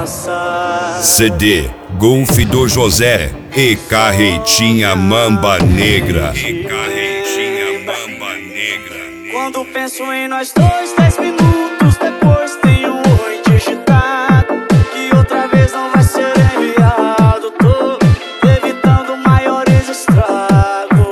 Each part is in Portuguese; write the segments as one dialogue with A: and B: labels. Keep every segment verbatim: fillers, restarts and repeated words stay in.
A: dançar.
B: C D Golf do José e Carretinha Mamba Negra. E Carretinha Mamba Negra.
A: Quando penso em nós dois, dez minutos depois tem um oi digitado, que outra vez não vai ser enviado. Tô evitando maiores estragos.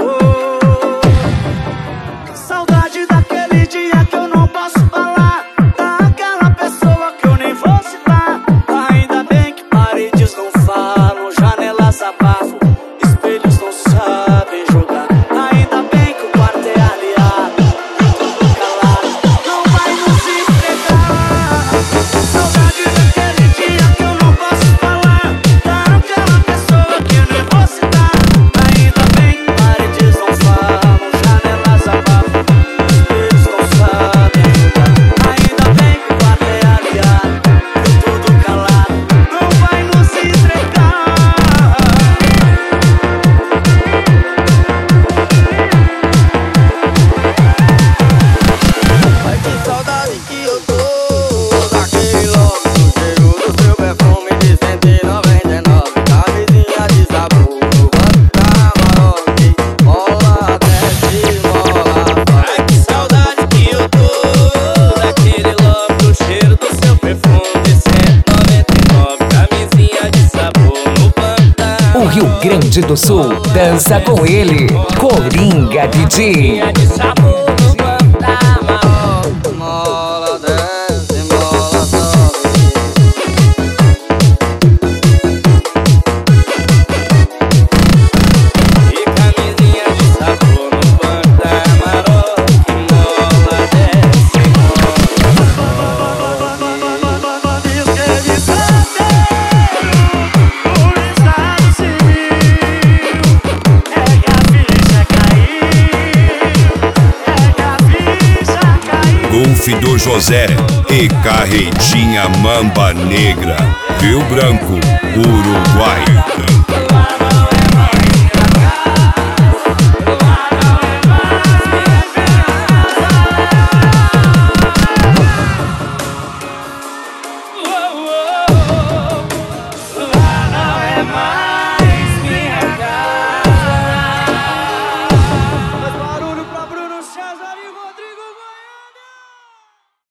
A: Saudade daquele dia que eu não posso falar, daquela pessoa que eu nem vou citar. Ainda bem que paredes não falam, janelas abafam, espelhos não sabem jogar. Ainda bem que o quarto é aliado, tudo calado, não vai nos entregar. Saudade daquele dia que eu não posso falar, daquela pessoa que eu nem vou citar. Ainda bem que paredes não falam, janelas abafam, espelhos não sabem jogar. Ainda bem que o quarto é aliado, tudo calado, não vai nos entregar.
C: Ai, que saudade que eu tô daquele logo do cheiro do seu perfume de cento e noventa e nove. Camisinha de sabor no banco da Maroc, mola desce, mola sobe.
A: Ai, que saudade que eu tô daquele love, do cheiro do seu perfume de cento e noventa e nove. Camisinha de sabor no banco da
D: O Rio Grande do Sul dança com ele, Coringa D J.
A: Camisinha de sabor no banco da Maroc.
C: Mola desce, mola sobe.
A: E camisinha de sabor no banco da Maroc. Mola desce, mola. Diz que ele solteiro, por estado civil, é que a ficha caiu, é que a ficha caiu.
B: Golf do José e Carretinha Mamba Negra. Rio Branco, Uruguai.